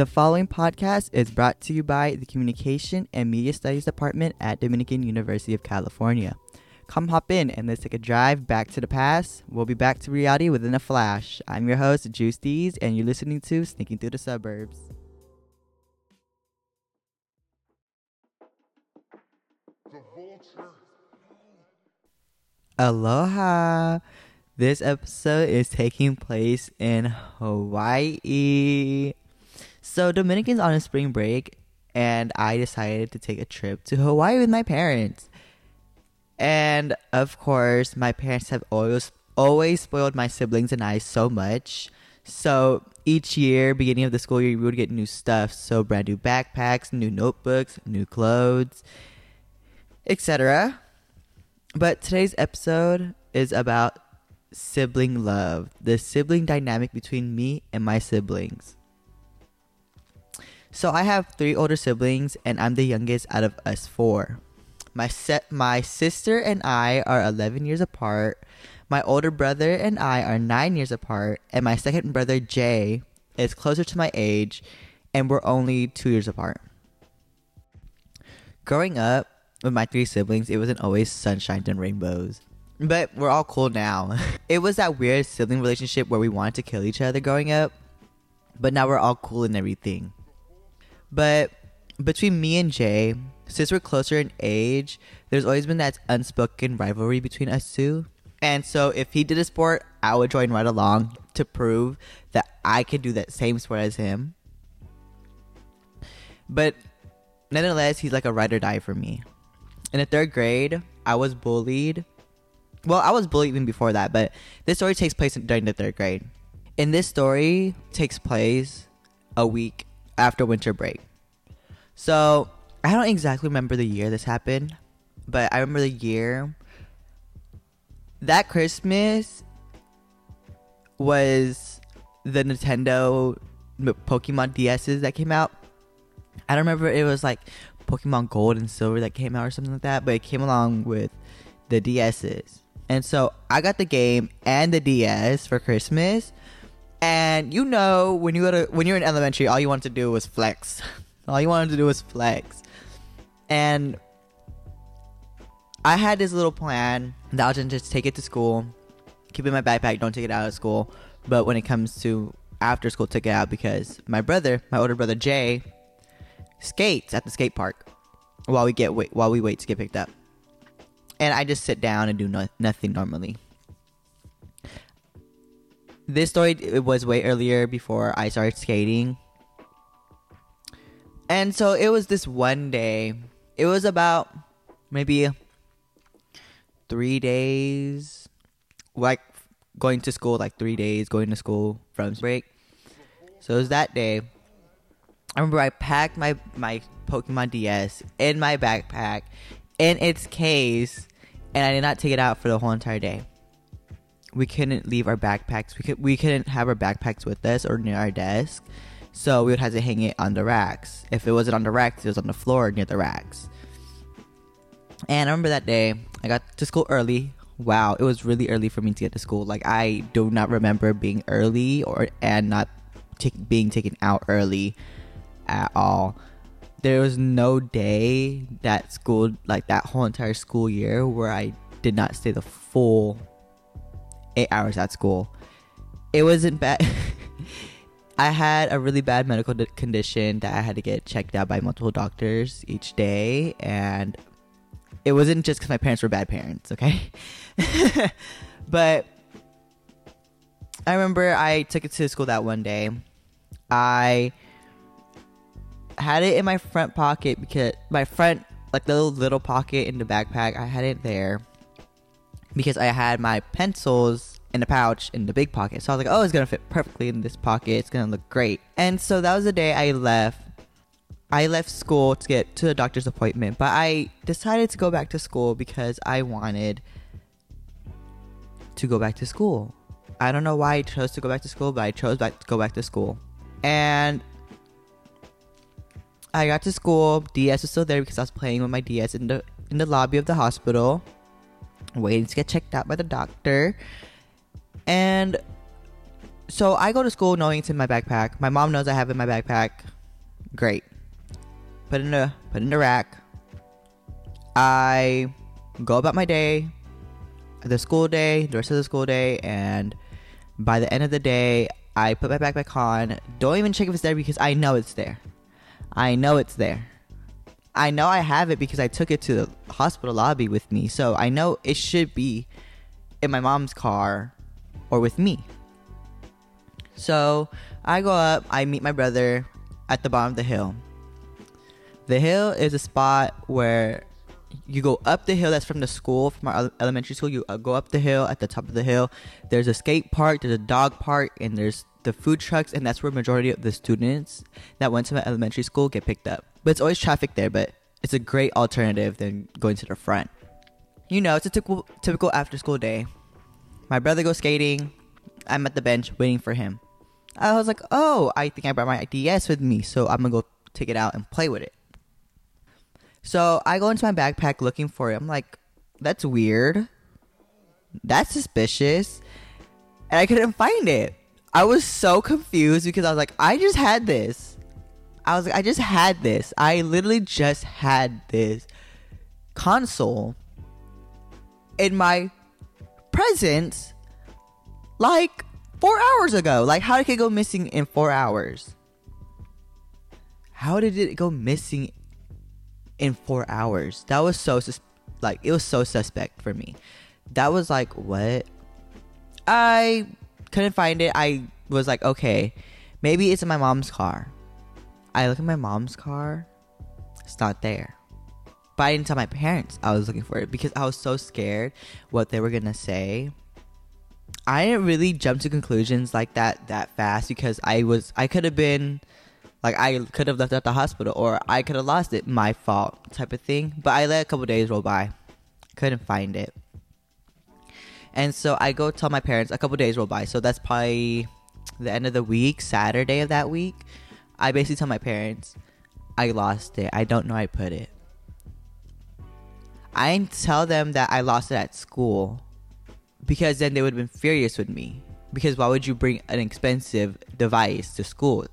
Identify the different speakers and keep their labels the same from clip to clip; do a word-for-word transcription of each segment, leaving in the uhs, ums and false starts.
Speaker 1: The following podcast is brought to you by the Communication and Media Studies Department at Dominican University of California. Come hop in and let's take a drive back to the past. We'll be back to reality within a flash. I'm your host, Juice Dees, and you're listening to Sneaking Through the Suburbs. Aloha! This episode is taking place in Hawaii. So Dominican's on a spring break, and I decided to take a trip to Hawaii with my parents. And of course, my parents have always always spoiled my siblings and I so much. So each year, beginning of the school year, we would get new stuff. So brand new backpacks, new notebooks, new clothes, et cetera. But today's episode is about sibling love, the sibling dynamic between me and my siblings. So I have three older siblings, and I'm the youngest out of us four. My set, my sister and I are eleven years apart. My older brother and I are nine years apart, and my second brother Jay is closer to my age, and we're only two years apart. Growing up with my three siblings, it wasn't always sunshine and rainbows, but we're all cool now. It was that weird sibling relationship where we wanted to kill each other growing up, but now we're all cool and everything. But between me and Jay, since we're closer in age, there's always been that unspoken rivalry between us two. And so if he did a sport, I would join right along to prove that I could do that same sport as him. But nonetheless, he's like a ride or die for me. In the third grade, I was bullied. Well, I was bullied even before that, but this story takes place during the third grade. And this story takes place a week after winter break. So I don't exactly remember the year this happened, but I remember the year. That Christmas was the Nintendo Pokemon D S's that came out. I don't remember, it was like Pokemon Gold and Silver that came out or something like that, but it came along with the D S's. And so I got the game and the D S for Christmas. And you know, when you go to when you're in elementary, all you wanted to do was flex. All you wanted to do was flex. And I had this little plan that I was gonna just take it to school, keep it in my backpack, don't take it out of school. But when it comes to after school, take it out because my brother, my older brother Jay, skates at the skate park while we get wait, while we wait to get picked up. And I just sit down and do no, nothing normally. This story, it was way earlier before I started skating. And so it was this one day. It was about maybe three days. Like going to school, like three days going to school from break. So it was that day. I remember I packed my, my Pokemon D S in my backpack, in its case, and I did not take it out for the whole entire day. We couldn't leave our backpacks. We could we couldn't have our backpacks with us or near our desk. So we would have to hang it on the racks. If it wasn't on the racks, it was on the floor near the racks. And I remember that day, I got to school early. Wow, it was really early for me to get to school. Like, I do not remember being early or and not t- being taken out early at all. There was no day that school, like that whole entire school year, where I did not stay the full eight hours at school. It wasn't bad. I had a really bad medical d- condition that I had to get checked out by multiple doctors each day, and it wasn't just because my parents were bad parents, okay? But I remember I took it to school that one day. I had it in my front pocket because my front, like the little, little pocket in the backpack, I had it there because I had my pencils in a pouch in the big pocket. So I was like, oh, it's gonna fit perfectly in this pocket, it's gonna look great. And so that was the day I left I left school to get to the doctor's appointment, but I decided to go back to school because I wanted to go back to school. I don't know why I chose to go back to school, but I chose back to go back to school. And I got to school. D S was still there because I was playing with my D S in the in the lobby of the hospital, waiting to get checked out by the doctor. And So I go to school knowing it's in my backpack. My mom knows I have it in my backpack. Great. Put it in the put it in the rack. I go about my day, the school day, the rest of the school day, and by the end of the day, I put my backpack on. Don't even check if it's there because I know it's there. I know it's there. I know I have it because I took it to the hospital lobby with me. So I know it should be in my mom's car or with me. So I go up, I meet my brother at the bottom of the hill. The hill is a spot where you go up the hill. That's from the school, from our elementary school. You uh, go up the hill. At the top of the hill, there's a skate park, there's a dog park, and there's the food trucks, and that's where majority of the students that went to my elementary school get picked up. But it's always traffic there, but it's a great alternative than going to the front. You know, it's a typical typical after school day. My brother goes skating. I'm at the bench waiting for him. I was like, oh, I think I brought my D S with me, so I'm gonna go take it out and play with it. So I go into my backpack looking for it. I'm like, that's weird. That's suspicious. And I couldn't find it. I was so confused because I was like, I just had this. I was like, I just had this. I literally just had this console in my presence like four hours ago. Like, how did it go missing in four hours? How did it go missing in four hours? That was so sus- like it was so suspect for me. That was like, what? I couldn't find it. I was like, okay, maybe it's in my mom's car. I look at my mom's car. It's not there. But I didn't tell my parents I was looking for it because I was so scared what they were gonna say. I didn't really jump to conclusions like that that fast because I was I could have been like I could have left it at the hospital or I could have lost it, my fault type of thing. But I let a couple days roll by. Couldn't find it. And so I go tell my parents, a couple days roll by. So that's probably the end of the week, Saturday of that week. I basically tell my parents, I lost it. I don't know where I put it. I didn't tell them that I lost it at school because then they would have been furious with me. Because why would you bring an expensive device to school?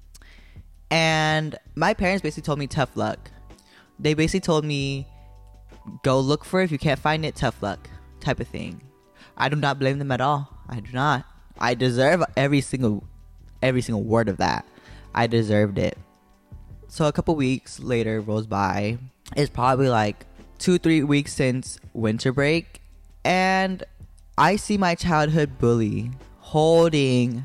Speaker 1: And my parents basically told me tough luck. They basically told me, go look for it. If you can't find it, tough luck type of thing. I do not blame them at all. I do not. I deserve every single every single word of that. I deserved it. So a couple weeks later rolls by. It's probably like two, three weeks since winter break. And I see my childhood bully holding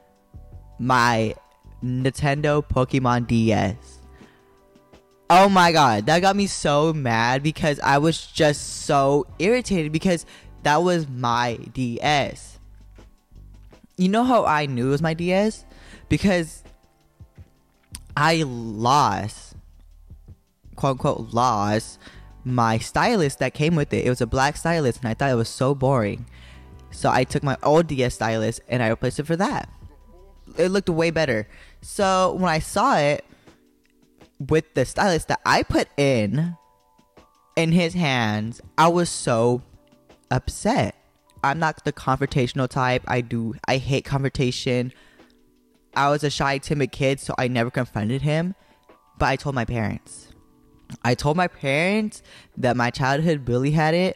Speaker 1: my Nintendo Pokemon D S. Oh my god, that got me so mad because I was just so irritated because that was my D S. You know how I knew it was my D S? Because I lost, quote unquote, lost my stylus that came with it. It was a black stylus and I thought it was so boring. So I took my old D S stylus and I replaced it for that. It looked way better. So when I saw it with the stylus that I put in in his hands, I was so upset. I'm not the confrontational type. I do I hate confrontation. I was a shy, timid kid, so I never confronted him. But I told my parents. I told my parents that my childhood bully had it,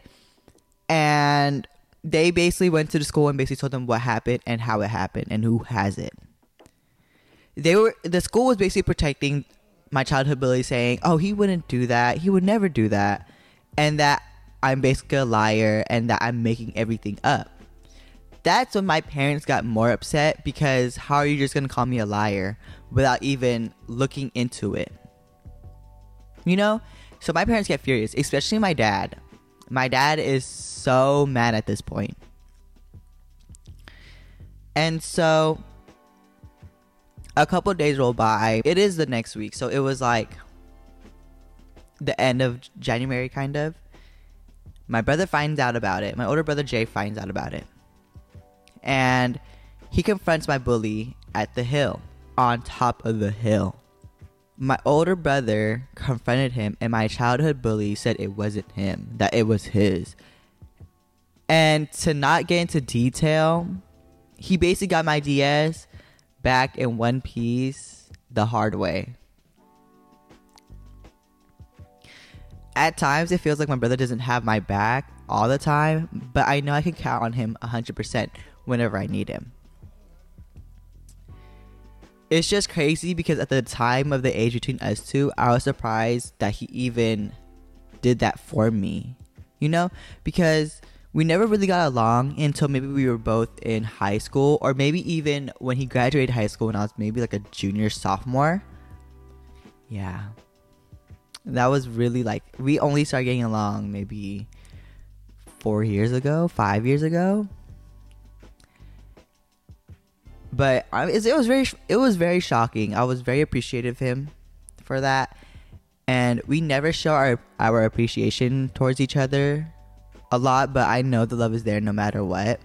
Speaker 1: and they basically went to the school and basically told them what happened and how it happened and who has it. They were the school was basically protecting my childhood bully, saying, "Oh, he wouldn't do that. He would never do that," and that I'm basically a liar and that I'm making everything up. That's when my parents got more upset because how are you just gonna call me a liar without even looking into it? You know? So my parents get furious, especially my dad. My dad is so mad at this point. And so a couple of days roll by. It is the next week. So it was like the end of January, kind of. My brother finds out about it. My older brother Jay finds out about it. And he confronts my bully at the hill, on top of the hill. My older brother confronted him, and my childhood bully said it wasn't him, that it was his. And to not get into detail, he basically got my D S back in one piece the hard way. At times, it feels like my brother doesn't have my back all the time, but I know I can count on him one hundred percent whenever I need him. It's just crazy because at the time of the age between us two, I was surprised that he even did that for me. You know? Because we never really got along until maybe we were both in high school, or maybe even when he graduated high school when I was maybe like a junior, sophomore. Yeah. That was really like, we only started getting along maybe four years ago, five years ago. But I, it was very, it was very shocking. I was very appreciative of him for that, and we never show our our appreciation towards each other a lot. But I know the love is there no matter what,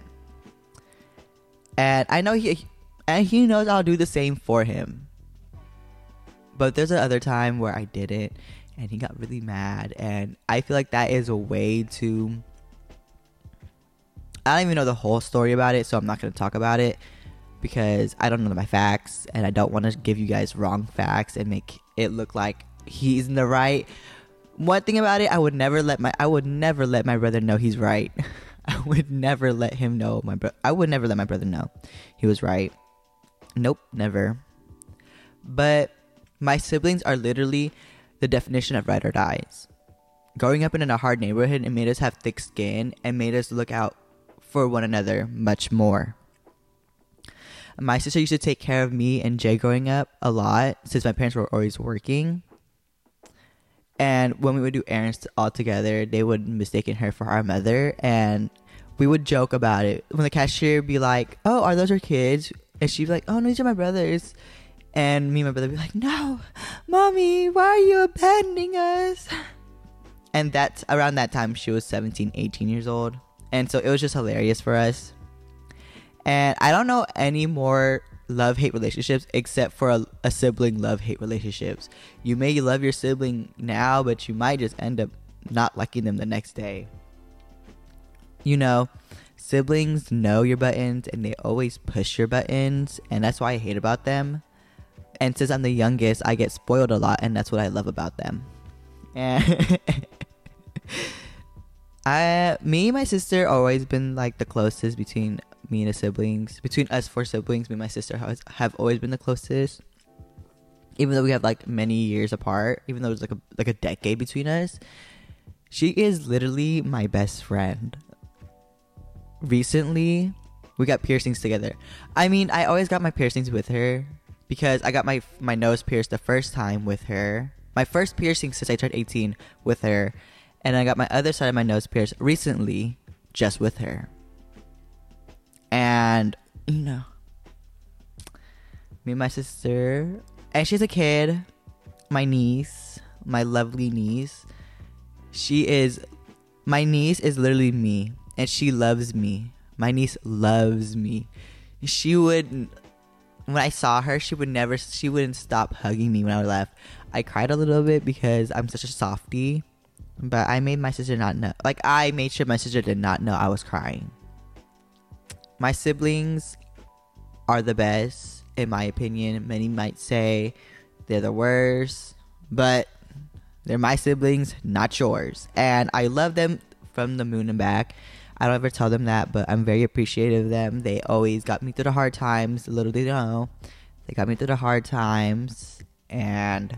Speaker 1: and I know he, and he knows I'll do the same for him. But there's another time where I didn't, and he got really mad, and I feel like that is a way to. I don't even know the whole story about it, so I'm not going to talk about it. Because I don't know my facts, and I don't want to give you guys wrong facts and make it look like he's in the right. One thing about it, I would never let my I would never let my brother know he's right. I would never let him know my bro- I would never let my brother know he was right. Nope, never. But my siblings are literally the definition of ride or dies. Growing up in a hard neighborhood, it made us have thick skin and made us look out for one another much more. My sister used to take care of me and Jay growing up a lot since my parents were always working. And when we would do errands all together, they would mistake her for our mother. And we would joke about it. When the cashier would be like, oh, are those your kids? And she'd be like, oh, no, these are my brothers. And me and my brother would be like, no, mommy, why are you abandoning us? And that's around that time she was seventeen, eighteen years old. And so it was just hilarious for us. And I don't know any more love-hate relationships except for a, a sibling love-hate relationships. You may love your sibling now, but you might just end up not liking them the next day. You know, siblings know your buttons and they always push your buttons, and that's why I hate about them. And since I'm the youngest, I get spoiled a lot, and that's what I love about them. And I, me and my sister always been like the closest between me and the siblings. Between us four siblings, me and my sister has, have always been the closest. Even though we have like many years apart, even though there's like a like a decade between us, she is literally my best friend. Recently, we got piercings together. I mean, I always got my piercings with her because I got my my nose pierced the first time with her. My first piercing since I turned eighteen with her. And I got my other side of my nose pierced recently just with her. And, you know, me and my sister, and she's a kid, my niece, my lovely niece. She is, my niece is literally me, and she loves me. My niece loves me. She would, when I saw her, she would never, she wouldn't stop hugging me when I left. I cried a little bit because I'm such a softie. But I made my sister not know. Like, I made sure my sister did not know I was crying. My siblings are the best, in my opinion. Many might say they're the worst. But they're my siblings, not yours. And I love them from the moon and back. I don't ever tell them that, but I'm very appreciative of them. They always got me through the hard times. Little they know. They got me through the hard times. And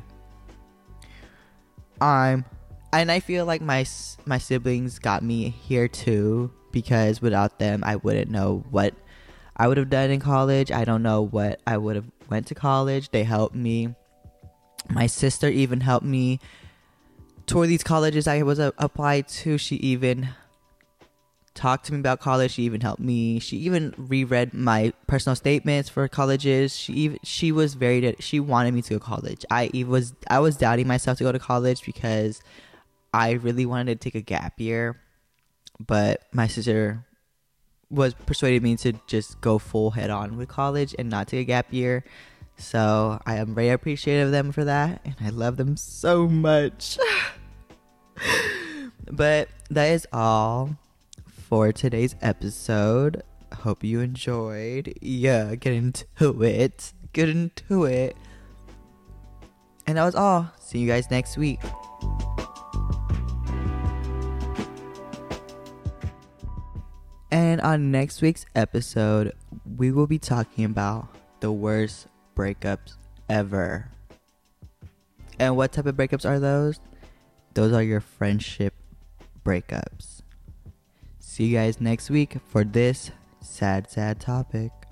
Speaker 1: I'm... And I feel like my my siblings got me here too, because without them, I wouldn't know what I would have done in college. I don't know what I would have went to college. They helped me. My sister even helped me tour these colleges I was uh, applied to. She even talked to me about college. She even helped me. She even reread my personal statements for colleges. She even she was very she wanted me to go to college. I was I was doubting myself to go to college because I really wanted to take a gap year, but my sister was persuaded me to just go full head on with college and not take a gap year. So I am very appreciative of them for that, and I love them so much. But that is all for today's episode. hope you enjoyed. Yeah, get into it. Get into it. And that was all. See you guys next week. And on next week's episode, we will be talking about the worst breakups ever. And what type of breakups are those? Those are your friendship breakups. See you guys next week for this sad, sad topic.